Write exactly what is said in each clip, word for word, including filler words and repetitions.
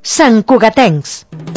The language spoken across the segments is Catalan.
Santcugatencs.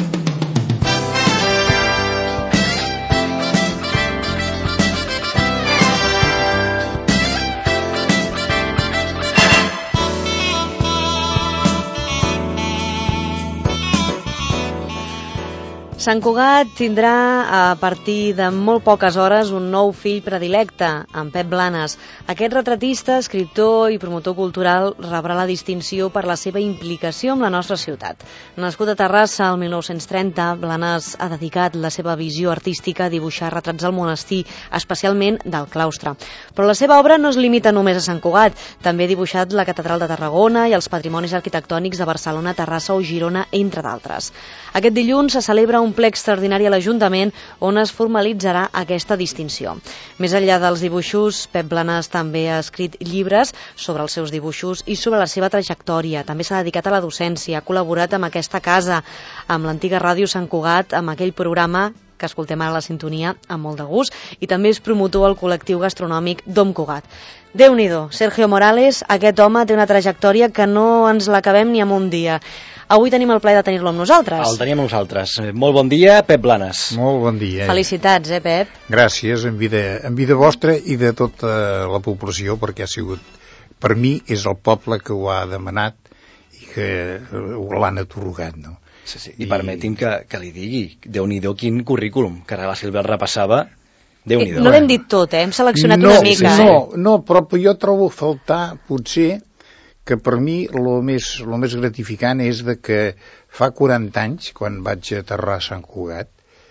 Sant Cugat tindrà a partir de molt poques hores un nou fill predilecte, en Pep Blanes. Aquest retratista, escriptor i promotor cultural rebrà la distinció per la seva implicació amb la nostra ciutat. Nascut a Terrassa el mil nou-cents trenta, Blanes ha dedicat la seva visió artística a dibuixar retrats al monestir, especialment del claustre. Però la seva obra no es limita només a Sant Cugat. També ha dibuixat la Catedral de Tarragona i els patrimonis arquitectònics de Barcelona, Terrassa o Girona, entre d'altres. Aquest dilluns se celebra un ple extraordinari a l'Ajuntament on es formalitzarà aquesta distinció. Més enllà dels dibuixos, Pep Blanes també ha escrit llibres sobre els seus dibuixos i sobre la seva trajectòria. També s'ha dedicat a la docència, ha col·laborat amb aquesta casa, amb l'antiga ràdio Sant Cugat, amb aquell programa que escoltem ara a la sintonia amb molt de gust, i també és promotor al col·lectiu gastronòmic Dom Cugat. Déu-n'hi-do, Sergio Morales, aquest home té una trajectòria que no ens l'acabem ni en un dia. Avui tenim el plaer de tenir-lo amb nosaltres. El tenim amb nosaltres. Molt bon dia, Pep Blanes. Molt bon dia. Felicitats, eh, Pep? Gràcies, en vida, en vida vostra i de tota la població, perquè ha sigut, per mi, és el poble que ho ha demanat i que l'han atorgat, no? Sí, sí. I, I permeti'm que, que li digui, Déu-n'hi-do quin currículum, que ara la Sílvia el repassava, Déu-n'hi-do. No l'hem dit tot, eh? Hem seleccionat no, una mica. No, eh? no, però jo trobo faltar, potser, que per mi el més, lo més gratificant és de que fa quaranta anys, quan vaig aterrar a Sant Cugat,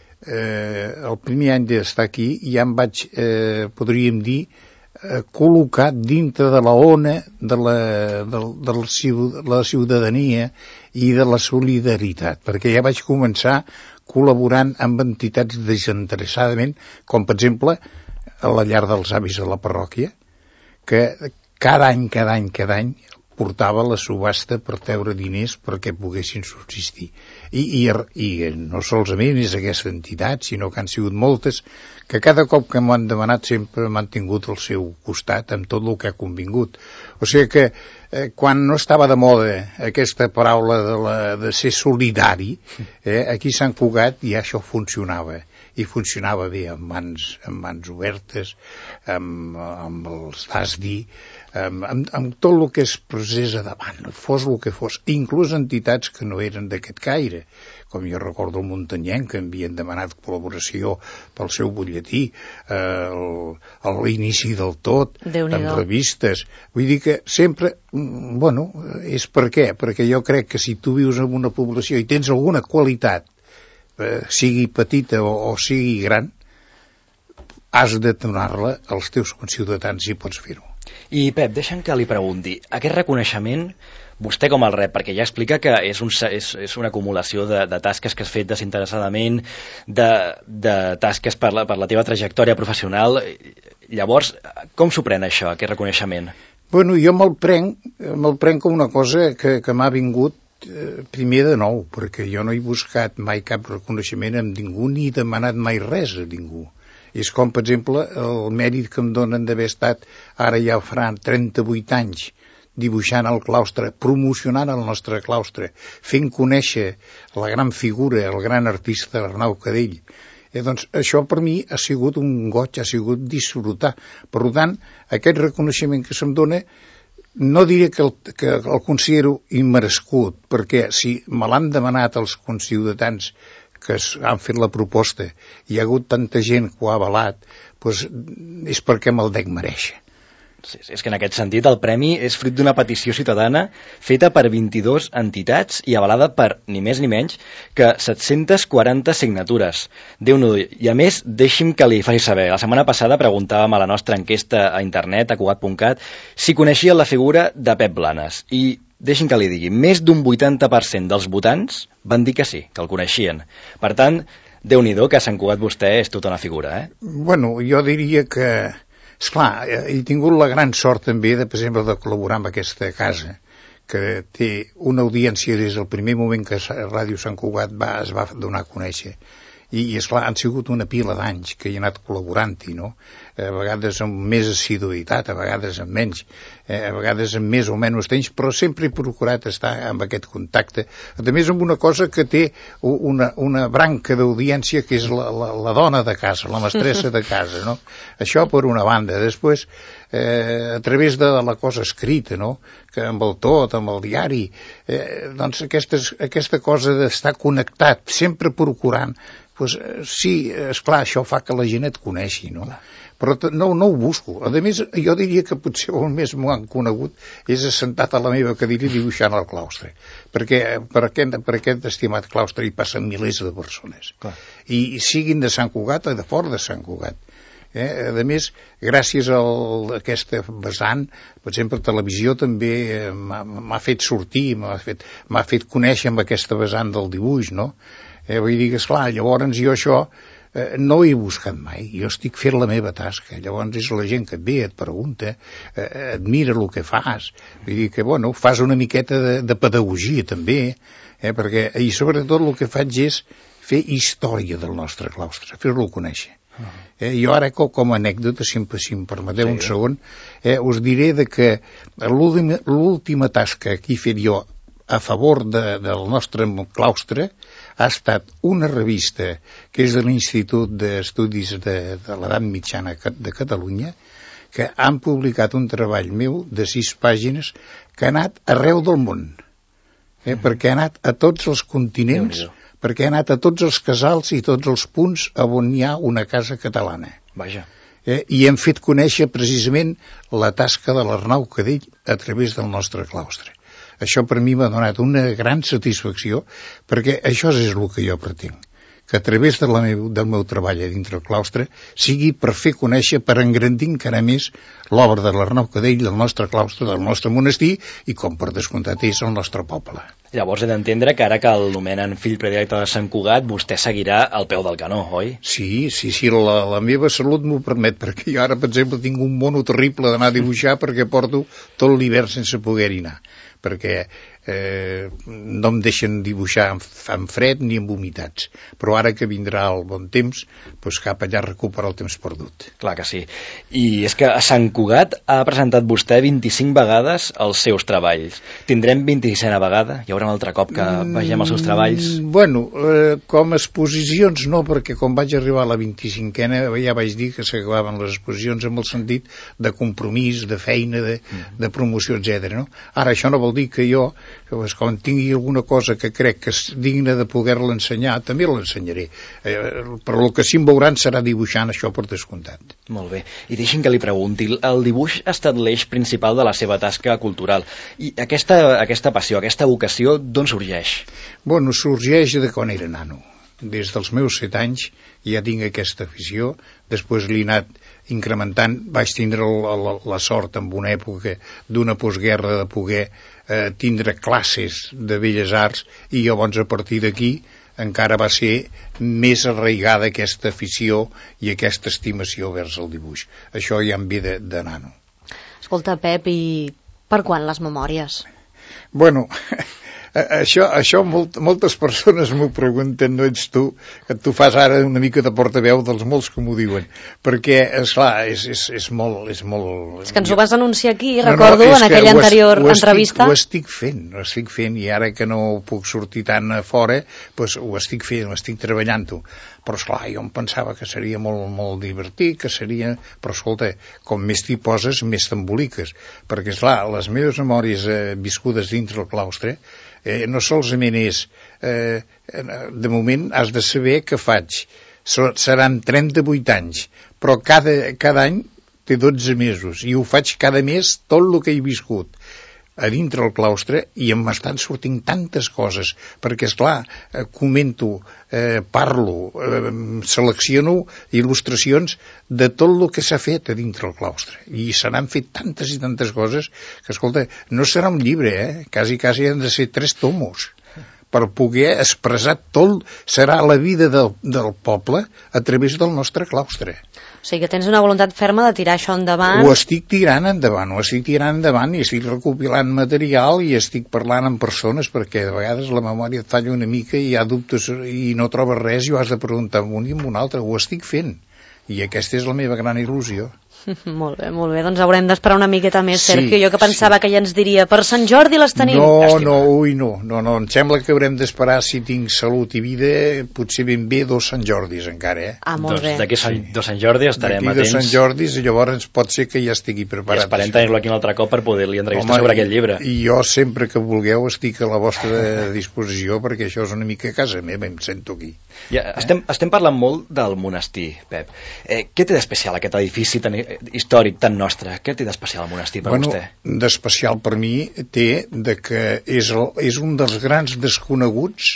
eh, el primer any d'estar aquí, ja em vaig, eh, podríem dir, eh, col·locar dintre de la ona de la, de, de la ciutadania i de la solidaritat, perquè ja vaig començar col·laborant amb entitats desinteressadament, com per exemple a la llar dels avis de la parròquia, que cada any, cada any, cada any portava la subhasta per treure diners perquè poguessin subsistir. I, i, i no solament és aquesta entitat, sinó que han sigut moltes, que cada cop que m'han demanat sempre m'han tingut al seu costat amb tot el que ha convingut. O sigui que eh, quan no estava de moda aquesta paraula de, la, de ser solidari, eh, aquí a Sant Cugat ja això funcionava. I funcionava bé, amb mans, amb mans obertes, amb, amb els d'has dir, amb, amb, amb tot el que es posés a davant, fos el que fos, inclús entitats que no eren d'aquest caire, com jo recordo el Muntanyenc, que havien demanat col·laboració pel seu butlletí, eh, a l'inici del tot, en revistes. Vull dir que sempre, bueno, és per què? Perquè jo crec que si tu vius en una població i tens alguna qualitat, Eh, sigui petita o, o sigui gran, has de donar-la als teus conciutadans si pots fer-ho. I Pep, deixa'm que li pregunti, aquest reconeixement, vostè com el rep, perquè ja explica que és, un, és, és una acumulació de, de tasques que has fet desinteressadament, de, de tasques per la, per la teva trajectòria professional. Llavors, com s'ho pren això, aquest reconeixement? Bueno, jo me'l prenc, me'l prenc com una cosa que, que m'ha vingut primer de nou, perquè jo no he buscat mai cap reconeixement amb ningú ni demanat mai res a ningú. És com, per exemple, el mèrit que em donen d'haver estat, ara ja faran trenta-vuit anys, dibuixant el claustre, promocionant el nostre claustre, fent conèixer la gran figura, el gran artista Arnau Cadell. Eh, doncs això per mi ha sigut un goig, ha sigut disfrutar. Per tant, aquest reconeixement que se'm dona, no diré que el, que el considero immerescut, perquè si me l'han demanat els conciutadans que han fet la proposta i hi ha hagut tanta gent que ho ha avalat, doncs és perquè me'l dec merèixer. Sí, és que en aquest sentit el premi és fruit d'una petició ciutadana feta per vint-i-dues entitats i avalada per ni més ni menys que set-centes quaranta signatures. Déu-n'hi-do. I a més, deixi'm que li faci saber. La setmana passada preguntàvem a la nostra enquesta a internet, a cugat punt cat, si coneixia la figura de Pep Blanes. I deixi'm que li digui, més d'un vuitanta per cent dels votants van dir que sí, que el coneixien. Per tant, Déu-n'hi-do que a Sant Cugat vostè és tota una figura, eh? Bueno, jo diria que esclar, he tingut la gran sort també, de, per exemple, de col·laborar amb aquesta casa, que té una audiència des del primer moment que Ràdio Sant Cugat va, es va donar a conèixer. I, i esclar, han sigut una pila d'anys que he anat col·laborant-hi, no? a vegades amb més assiduïtat, a vegades amb menys, eh, a vegades amb més o menys temps, però sempre he procurat estar amb aquest contacte. A més, amb una cosa que té una, una branca d'audiència que és la, la, la dona de casa, la mestressa de casa, no? Això per una banda. Després, eh, a través de la cosa escrita, no? Que amb el tot, amb el diari, eh, doncs aquestes, aquesta cosa d'estar connectat, sempre procurant, pues, sí, esclar, això fa que la gent et coneixi, no? Però no, no ho busco. A més, jo diria que potser el més m'ho han conegut és assentat a la meva cadira dibuixant al claustre, perquè per aquest, per aquest estimat claustre hi passen milers de persones. Clar. I siguin de Sant Cugat o de fora de Sant Cugat. Eh? A més, gràcies a aquest vessant, per exemple, televisió també m'ha fet sortir, m'ha fet, m'ha fet conèixer amb aquesta vessant del dibuix, no? Eh, vull dir que, esclar, llavors jo això eh, no ho he buscat mai, jo estic fent la meva tasca, llavors és la gent que et ve, et pregunta, eh, admira el que fas, vull dir que, bueno, fas una miqueta de, de pedagogia també, eh, perquè, i sobretot el que faig és fer història del nostre claustre, fer-lo conèixer. Eh, jo ara, com a anècdota, si, si em permeteu sí, un segon, eh, us diré de que l'última tasca que he fet jo a favor de, del nostre claustre ha estat una revista que és de l'Institut d'Estudis de, de l'Edat Mitjana de Catalunya, que han publicat un treball meu de sis pàgines que ha anat arreu del món, eh, mm. perquè ha anat a tots els continents, perquè ha anat a tots els casals i tots els punts on hi ha una casa catalana. Vaja. Eh, I hem fet conèixer precisament la tasca de l'Arnau Cadell a través del nostre claustre. Això per mi m'ha donat una gran satisfacció, perquè això és el que jo pretenc, que a través de la meu, del meu treball a dintre el claustre sigui per fer conèixer, per engrandir encara més l'obra de l'Arnau Cadell, del nostre claustre, del nostre monestir, i com per descomptat és el nostre poble. Llavors he d'entendre que ara que el nomenen fill predilecte de Sant Cugat, vostè seguirà al peu del canó, oi? Sí, sí, sí, la, la meva salut m'ho permet, perquè jo ara, per exemple, tinc un mono terrible d'anar a dibuixar perquè porto tot l'hivern sense poder-hi anar, perquè eh, no em deixen dibuixar amb, amb fred ni amb humitats, però ara que vindrà el bon temps, doncs cap allà recuperar el temps perdut. Clar que sí. I és que a Sant Cugat ha presentat vostè vint-i-cinc vegades els seus treballs. Tindrem vint-i-sisena vegada? Hi haurà un altre cop que vegem els seus treballs? Mm, bueno, eh, com a exposicions no, perquè quan vaig arribar a la vint-i-cinquena ja vaig dir que s'acabaven les exposicions amb el sentit de compromís, de feina, de, de promoció, etcètera. No? Ara, això no vol dir que jo, pues, quan tingui alguna cosa que crec que és digna de poder-la ensenyar, també l'ensenyaré. Eh, però el que sí em veuran serà dibuixant, això per descomptat. Molt bé. I deixin que li pregunti, el dibuix ha estat l'eix principal de la seva tasca cultural. I aquesta, aquesta passió, aquesta vocació, d'on sorgeix? Bueno, sorgeix de quan era nano. Des dels meus set anys ja tinc aquesta afició, després l'he anat incrementant, vaig tindre la, la, la sort en una època d'una postguerra de poder eh, tindre classes de belles arts, i llavors a partir d'aquí encara va ser més arraigada aquesta afició i aquesta estimació vers el dibuix. Això ja em ve de, de nano. Escolta, Pep, i per quan les memòries? Bueno, això, això molt, moltes persones m'ho pregunten, no ets tu, que tu fas ara una mica de portaveu dels molts que m'ho diuen, perquè, esclar, és, és, és molt... És, molt... és que ens ho vas anunciar aquí, no, recordo, no, en aquella anterior ho estic, entrevista. Ho estic fent, ho estic fent, i ara que no puc sortir tan a fora, doncs ho estic fent, ho estic treballant-ho. Però, esclar, jo em pensava que seria molt, molt divertit, que seria... Però, escolta, com més t'hi poses, més t'emboliques. Perquè, esclar, les meves memòries eh, viscudes dintre el claustre, eh, no solament és... Eh, de moment has de saber què faig. Seran trenta-vuit anys, però cada, cada any té dotze mesos, i ho faig cada mes tot el que he viscut a dintre el claustre, i em estan sortint tantes coses, perquè, esclar, eh, comento, eh, parlo, eh, selecciono il·lustracions de tot el que s'ha fet a dintre el claustre, i se n'han fet tantes i tantes coses que, escolta, no serà un llibre, eh? quasi, quasi han de ser tres tomos per poder expressar tot, serà la vida del, del poble a través del nostre claustre. O sigui que tens una voluntat ferma de tirar això endavant. Ho estic tirant endavant, ho estic tirant endavant, i estic recopilant material, i estic parlant amb persones, perquè de vegades la memòria et falla una mica i hi ha dubtes i no trobes res, i ho has de preguntar amb un i amb un altre. Ho estic fent. i aquesta és la meva gran il·lusió. Molt bé, molt bé, doncs haurem d'esperar una miqueta més, Sí, Sergio, jo que pensava sí. que ja ens diria per Sant Jordi les tenim. No, Llàstima. no, ui, no, no, no, em sembla que haurem d'esperar, si tinc salut i vida, potser ben bé dos Sant Jordis encara, eh? Ah, molt Doncs bé. d'aquí sí. dos Sant Jordi estarem D'aquí dos atents Sant Jordis, llavors pot ser que ja estigui i preparat. esperem això. tenir-lo aquí un altre cop per poder-li entrevistar Home, sobre aquest llibre. I jo sempre que vulgueu estic a la vostra disposició, perquè això és una mica a casa meva, em sento aquí. Ja, estem, estem parlant molt del monestir, Pep. Eh, què té d'especial aquest edifici tan eh, històric, tan nostre? Què té d'especial el monestir per Bueno, vostè? d'especial per mi té de que és, el, és un dels grans desconeguts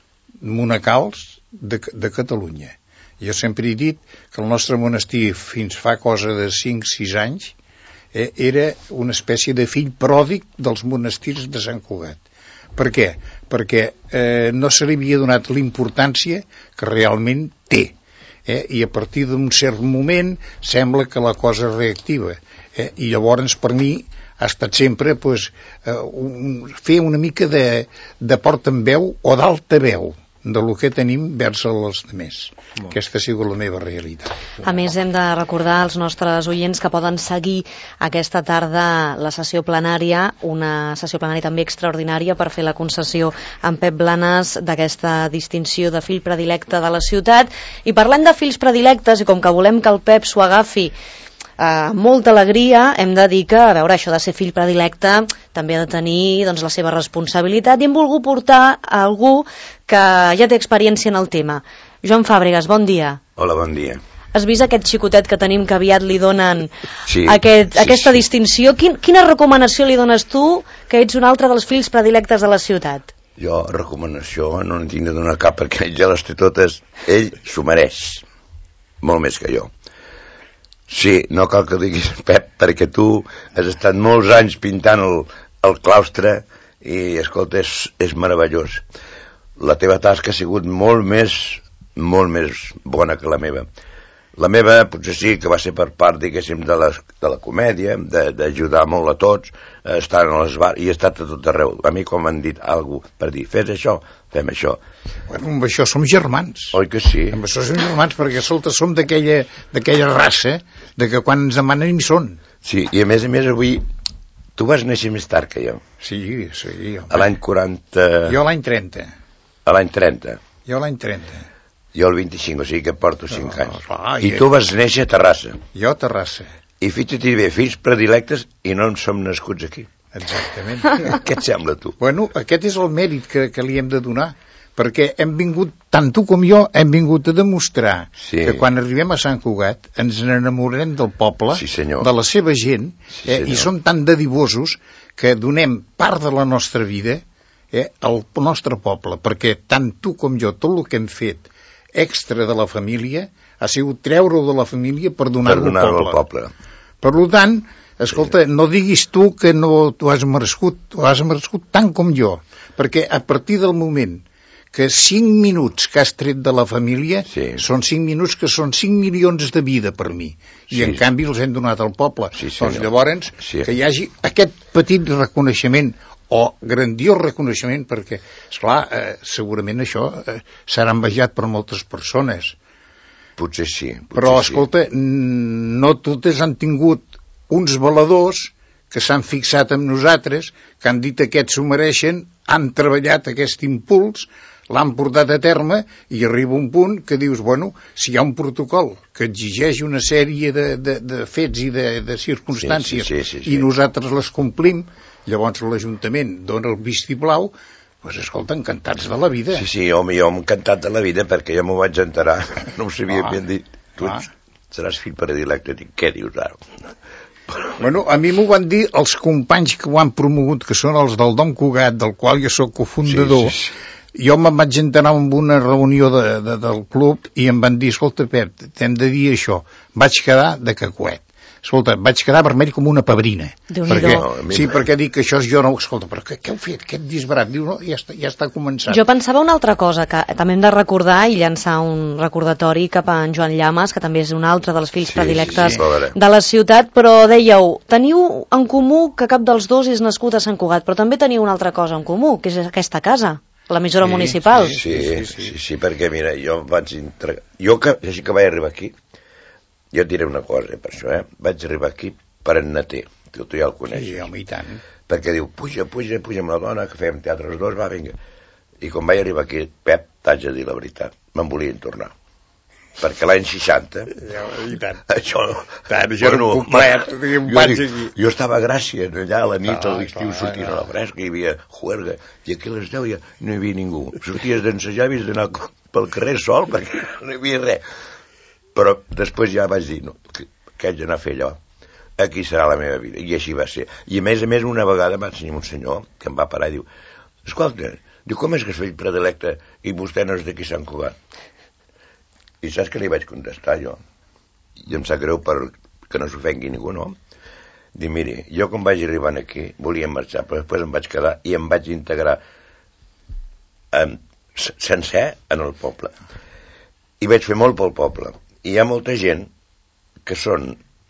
monacals de, de Catalunya. Jo sempre he dit que el nostre monestir fins fa cosa de cinc sis anys eh, era una espècie de fill pròdig dels monestirs de Sant Cugat. Per què? Perquè eh, no se li havia donat l'importància que realment té. Eh? I a partir d'un cert moment sembla que la cosa es reactiva. Eh? I llavors per mi ha estat sempre pues, eh, un, fer una mica de, de portaveu o d'alta veu de lo que tenim vers els altres. Aquesta ha sigut la meva realitat. A més, hem de recordar als nostres oients que poden seguir aquesta tarda la sessió plenària, una sessió plenària també extraordinària per fer la concessió amb Pep Blanes d'aquesta distinció de fill predilecte de la ciutat. I parlant de fills predilectes, i com que volem que el Pep s'ho agafi amb uh, molta alegria, hem de dir que, a veure, això de ser fill predilecte també ha de tenir doncs, la seva responsabilitat, i hem volgut portar a algú que ja té experiència en el tema. Joan Fàbregas, bon dia. Hola, bon dia. Has vist aquest xicotet que tenim que aviat li donen Sí, aquest, sí, aquesta sí. distinció? Quin, quina recomanació li dones tu, que ets un altre dels fills predilectes de la ciutat? Jo, recomanació, no en tinc de donar cap, perquè ell ja les té totes. Ell s'ho mereix, molt més que jo. Sí, no cal que diguis, Pep, perquè tu has estat molts anys pintant el, el claustre i, escolta, és, és meravellós. La teva tasca ha sigut molt més, molt més bona que la meva. La meva, potser sí que va ser per part, diguéssim, de la, de la comèdia, d'ajudar molt a tots, a estar en les bars, i he estat a tot arreu. A mi, quan m'han dit alguna cosa per dir, fes això, fem això. Bueno, amb això som germans. Oi que sí? Amb això som germans, perquè, escolta, som d'aquella d'aquella raça, de que quan ens demanen hi són. Sí, i a més a més avui, tu vas néixer més tard que jo. Sí, sí. Jo, A l'any quaranta... jo l'any trenta. A l'any trenta. Jo l'any trenta. Jo el vint-i-cinc, o sigui que porto cinc No, anys. clar, I i- tu vas néixer a Terrassa. Jo a Terrassa. I fixa't bé, fills predilectes, i no en som nascuts aquí. Exactament. Què et sembla, tu? Bueno, aquest és el mèrit que, que li hem de donar, perquè hem vingut, tant tu com jo, hem vingut a demostrar Sí. que quan arribem a Sant Cugat ens enamorem del poble, Sí, senyor. de la seva gent, Sí, eh, senyor. i som tan dedivosos que donem part de la nostra vida eh, al nostre poble, perquè tant tu com jo, tot el que hem fet extra de la família ha sigut treure-ho de la família per Per donar-ho al donar-ho poble. al poble. Per tant, escolta, no diguis tu que no t'ho has merescut, t'ho has merescut tant com jo, perquè a partir del moment que cinc minuts que has tret de la família Sí. són cinc minuts que són cinc milions de vida per mi, i Sí. en canvi els hem donat al poble. Sí, senyor. Doncs llavors, Sí. que hi hagi aquest petit reconeixement o grandiós reconeixement, perquè, esclar, eh, segurament això eh, serà envejat per moltes persones. Potser sí. Potser Però, sí. escolta, no totes han tingut uns valedors que s'han fixat en nosaltres, que han dit aquests s'ho mereixen, han treballat aquest impuls, l'han portat a terme, i arriba un punt que dius, bueno, si hi ha un protocol que exigeix una sèrie de, de, de fets i de, de circumstàncies, Sí, sí, sí, sí, sí. i nosaltres les complim, llavors l'Ajuntament dona el vistiplau, doncs, escolta, encantats de la vida. Sí, sí, jo, jo m'he encantat de la vida perquè jo m'ho vaig enterar. No ho sabia Ah, ben dit. Tu ah. ets, seràs fill predilecte. Dic, què dius ara? Bueno, a mi m'ho van dir els companys que ho han promogut, que són els del Dom Cugat, del qual jo sóc cofundador. Sí, sí, sí. Jo me'n vaig enterar en una reunió de, de, del club i em van dir, escolta, Pep, t'hem de dir això. Vaig quedar de cacuet. Escolta, vaig quedar vermell com una pebrina. Déu-n'hi-do. Perquè, No, a mi sí, no. perquè dic que això és jo no... Escolta, però què, què heu fet? Què heu disbarat? Diu, no, ja està, ja està començant. Jo pensava una altra cosa, que també hem de recordar i llançar un recordatori cap a en Joan Llamas, que també és un altre dels fills Sí, predilectes sí, sí, pobre. de la ciutat, però dèieu, teniu en comú que cap dels dos és nascut a Sant Cugat, però també teniu una altra cosa en comú, que és aquesta casa, l'emissora Sí, municipal. Sí, sí, sí, sí, perquè mira, jo vaig entregar... Jo que, així que vaig arribar aquí, jo et diré una cosa, per això, eh? Vaig arribar aquí per en Naté, tu, tu ja el coneixes. Sí, home, i tant. Perquè diu, puja, puja, puja amb la dona, que fem teatre els dos, va, vinga. I quan vaig arribar aquí, Pep, t'haig de dir la veritat, me'n volien tornar. Perquè l'any seixanta... Ja, i tant. Això... Tant, això bueno, era un complet. Jo, vaig jo, jo estava a Gràcia, allà a la nit, ah, a l'estiu, clar, sortint clar. a la fresca, hi havia juerga, i aquí a les deu ja no hi havia ningú. Sorties d'ensejar, havies d'anar pel carrer sol, perquè no hi havia res. Però després ja vaig dir, no, que, que haig d'anar a fer allò. Aquí serà la meva vida. I així va ser. I a més a més, una vegada va ensenyar un senyor que em va parar i diu, escolta, diu, com és que és fill predilecte i vostè no és d'aquí Sant Cugat? I saps què li vaig contestar jo? I em sap greu perquè no s'ofengui ningú, no? Dic, miri, jo quan vaig arribar aquí volia marxar, però després em vaig quedar i em vaig integrar eh, sencer en el poble. I vaig fer molt pel poble. I hi ha molta gent que són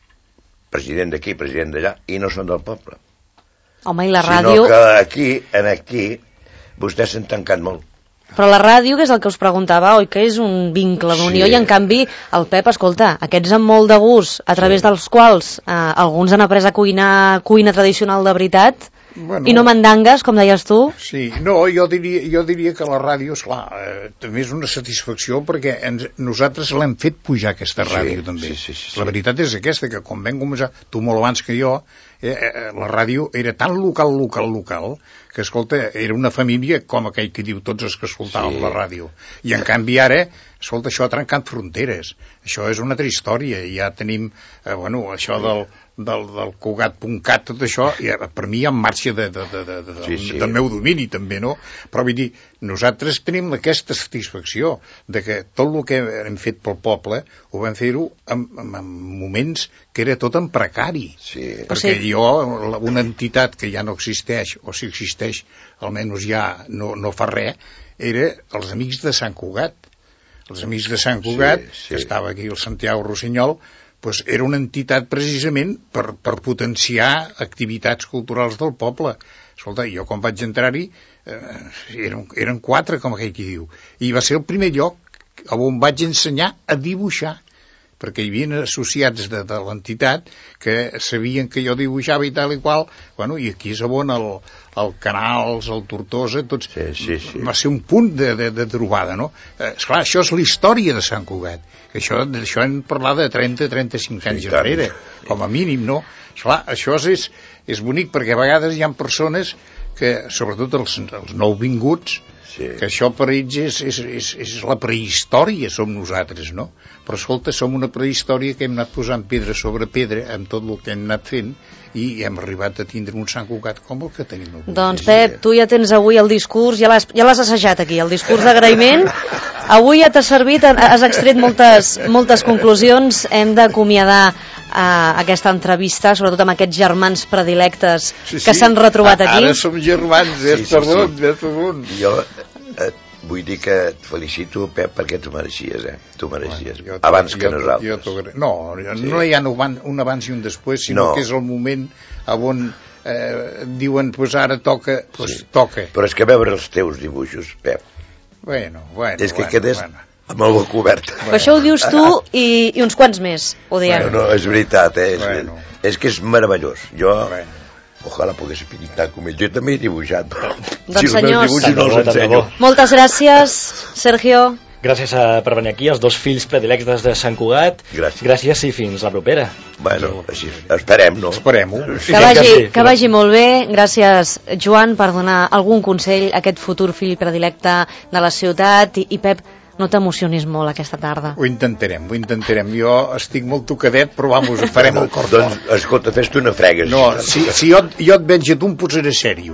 president d'aquí, president d'allà, i no són del poble. Home, i la ràdio... Sinó que aquí, en aquí, vostès s'han tancat molt. Però la ràdio, que és el que us preguntava, oi que és un vincle d'unió, sí. I en canvi el Pep, escolta, aquests amb molt de gust, a través sí. dels quals eh, alguns han après a cuinar cuina tradicional de veritat, bueno, i no mandangues, com deies tu. Sí, no, jo diria, jo diria que la ràdio, esclar, eh, també és una satisfacció perquè ens, nosaltres l'hem fet pujar aquesta ràdio, sí, també. Sí, sí, sí, la veritat és aquesta, que quan vam començar, tu molt abans que jo, eh, eh, la ràdio era tan local, local, local, que, escolta, era una família com aquell que diu tots els que escoltàvem sí. la ràdio. I, en canvi, ara, escolta, això ha trencat fronteres. Això és una altra història. Ja tenim, eh, bueno, això del, del, del Cugat punt cat, tot això, i per mi ja en marxa de, de, de, de, de, sí, sí. del meu domini, també, no? Però, vull dir, nosaltres tenim aquesta satisfacció de que tot el que hem fet pel poble ho vam fer-ho en, en, en moments que era tot en precari. Sí. Perquè sí. jo, una entitat que ja no existeix, o si existeix, almenys ja no, no fa res, era els Amics de Sant Cugat. Els Amics de Sant Cugat, sí, sí. que estava aquí el Santiago Rossinyol, doncs era una entitat precisament per, per potenciar activitats culturals del poble. Escolta, jo quan vaig entrar-hi eh, eren, eren quatre, com aquell qui diu, i va ser el primer lloc on vaig ensenyar a dibuixar, perquè hi havia associats de, de l'entitat que sabien que jo dibuixava i tal i qual, bueno, i aquí és on el, el Canals, el Tortosa, tots, sí, sí, sí. va ser un punt de, de, de trobada, no? Eh, esclar, això és la història de Sant Cugat, això, d'això hem parlat de trenta a trenta-cinc anys sí, darrere, sí. com a mínim, no? Esclar, això és, és bonic, perquè a vegades hi ha persones que, sobretot els, els nouvinguts, sí. que això per ells és, és, és, és la prehistòria, som nosaltres, no? Però escolta, som una prehistòria que hem anat posant pedra sobre pedra amb tot el que hem anat fent i hem arribat a tindre un Sant Cugat com el que tenim avui. Doncs Pep, tu ja tens avui el discurs, ja l'has ja l'has assajat aquí, el discurs d'agraïment. Avui ja t'ha servit, has extret moltes, moltes conclusions, hem d'acomiadar a aquesta entrevista, sobretot amb aquests germans predilectes sí, sí. que s'han retrobat aquí. Ara som germans, ves sí, per sí, damunt, sí. ves per damunt. Jo eh, vull dir que et felicito, Pep, perquè tu mereixies, eh? Tu mereixies, bueno, abans que nosaltres. Jo, jo no, sí. no hi ha un abans i un després, sinó no. que és el moment on eh, diuen, pues ara toca, pues sí. toca. Però és que veure els teus dibuixos, Pep, bueno, bueno, és que bueno, quedes... Bueno. amb el cobert. Bueno. Això ho dius tu i, i uns quants més, ho diem. Bueno, no, és veritat, eh? És, bueno. és que és meravellós. Jo, bueno. ojalà pogués pintar com ell. Jo també he dibuixat, però doncs si els meus dibuixos no els ensenyo. Moltes gràcies, Sergio. Gràcies a, per venir aquí, els dos fills predilectes de Sant Cugat. Gràcies. Gràcies i fins la propera. Bueno, així, esperem, no? Esperem-ho. Que vagi, que vagi molt bé. Gràcies, Joan, per donar algun consell a aquest futur fill predilecte de la ciutat. I, i Pep, no t'emocionis molt aquesta tarda. Ho intentarem, ho intentarem. Jo estic molt tocadet, però vamos, farem el cor fort. Doncs, escolta, fes-te una frega. No, si, si jo, jo et veig a tu em posaré sèrio.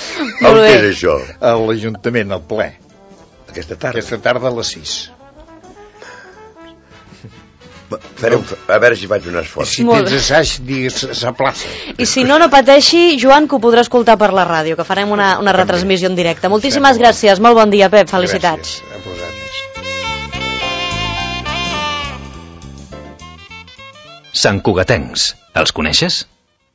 On és això? A l'Ajuntament, al ple. Aquesta tarda? Aquesta tarda a les sis. Farem, a veure si faig un esforç. I si tens assaig, digues, s'aplaça. I si no, no pateixi, Joan, que ho podrà escoltar per la ràdio, que farem una, una retransmissió en directe. Moltíssimes gràcies, molt bon dia, Pep, felicitats. Gràcies, a vosaltres. Sant Cugatencs, els coneixes?